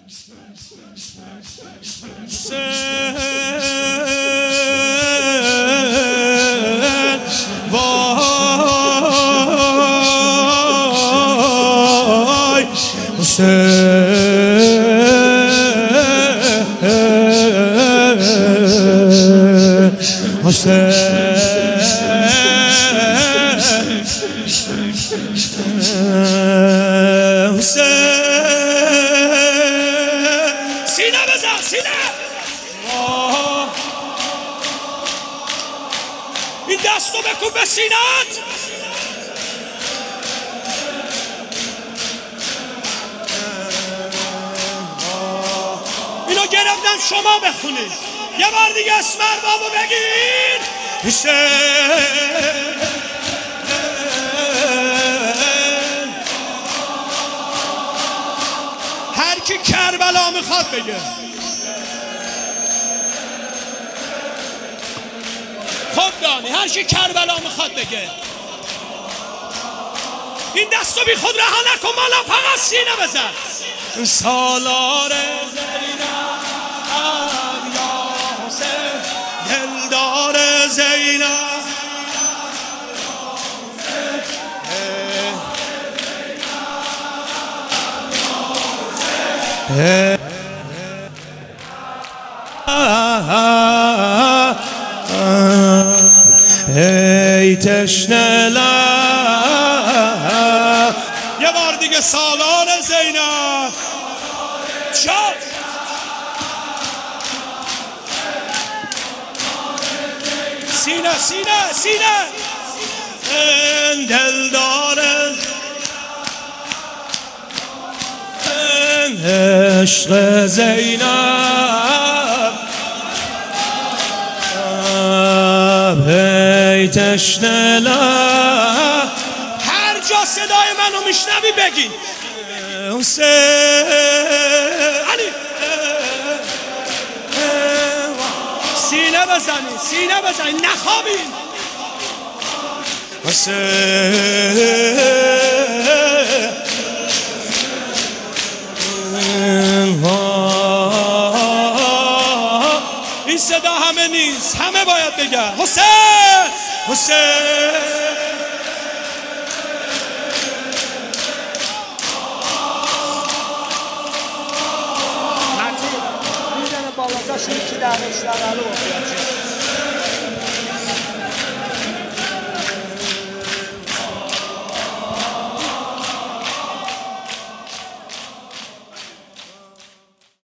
وای سینه بزن سینه. این دستو بکن به سینه‌ات. اینو گرفتم شما بخونید یه بار دیگه اسم اربابو بگید. هر کی کربلا میخواد بگه. خب دانی هر کی کربلا میخواد بگه. این دستو بی خود رها نکن مالا، فقط سینه بزن. سالار زینب یا حسین، دلدار زینب ای تشنه لب. یه بار دیگه سالار زینب. شاد سینه سینه سینه. دلدار عشق زینب، ای تشنه لب. هر جا صدای منو میشنوی بگی علی. سینه بزنی سینه بزنی نخوابین. این صدا همه نیست، همه باید بگن حسین حسین. میزنه بالا داشت یکی در اشتغلو